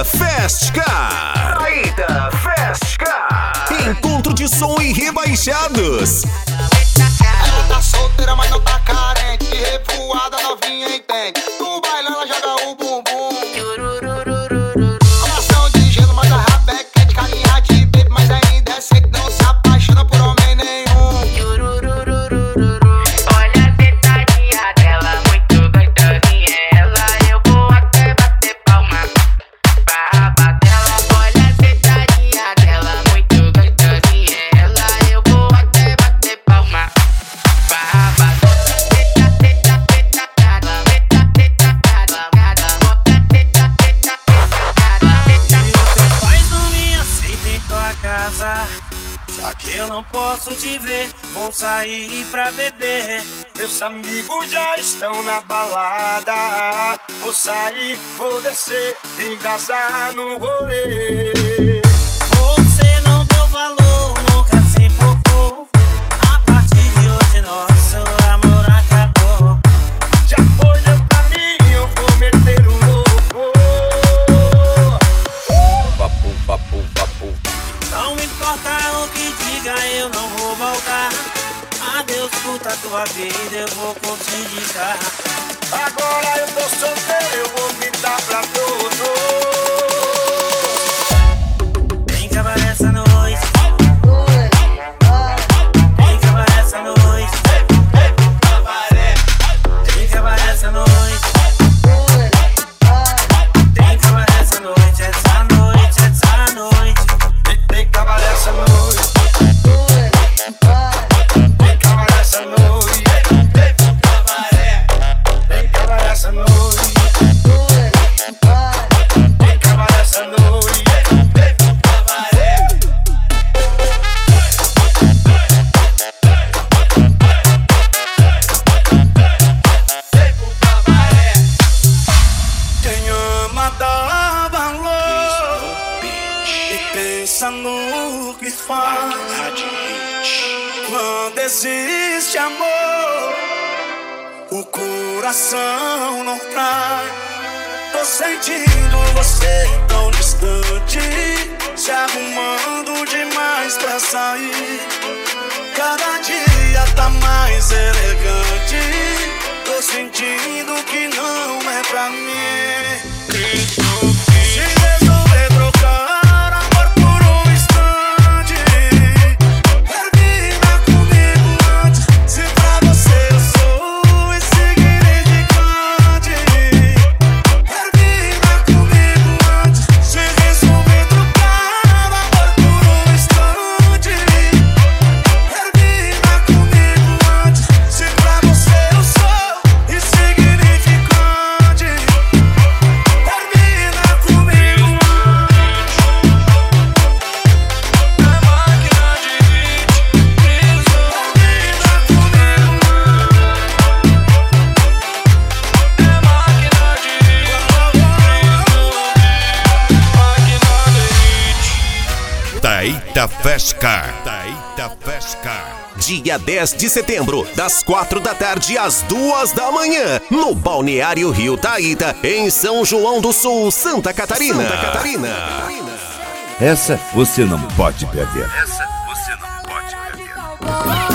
Taíta Fast Car. Taíta Fast Car. Encontro de som e rebaixados. Ela tá solteira, mas não tá carente. Revoada, novinha entende. No baile ela joga o bumbum. Coração de gelo, mas a rabeca é de carinha de baby. Mas ainda é seco, não se apaixona por homem nenhum. Olha a sentadinha dela, muito gostosinha. Ela, eu vou até bater palma pra batela. Olha a sentadinha dela, muito gostosinha. Ela, eu vou até bater palma pra batela. Pais não me aceitam em tua casa, já que eu não posso te ver. Vou sair pra beber, meus amigos já estão na balada. Vou sair, vou descer, engasar no rolê. Você não deu valor, nunca se importou. A partir de hoje nosso amor acabou. Já foi, deu pra mim, eu vou meter o louco. Não importa o que diga, eu não vou voltar. Adeus, puta, tua vida, eu vou conseguir. Agora eu tô solteiro, eu vou me dar pra todo. Vem cabaré essa noite. Vem cabaré essa noite. Vem cabaré essa noite. Vem cabaré essa noite, essa noite, essa noite. Vem cabaré essa noite. Vem cabaré essa noite. Vem cabaré essa noite. Vem cabaré essa noite. Quem ama dá valor e pensa no que faz. Quando existe amor, o coração não trai. Tô sentindo você tão distante, se arrumando demais pra sair. Cada dia tá mais elegante. Tô sentindo que não é pra mim. Se resolver trocar amor por um instante, termina comigo antes. Se pra você eu sou insignificante, termina comigo antes. Se resolver trocar amor por um instante, termina comigo antes. Se pra você eu sou insignificante, termina comigo antes. É máquina de hit, termina comigo antes. É máquina de hit, Taíta Fast Car. Taíta Fast Car. Dia 10 de setembro, das 4 da tarde às 2 da manhã, no Balneário Rio Taíta, em São João do Sul, Santa Catarina. Essa você não pode perder. Essa você não pode perder.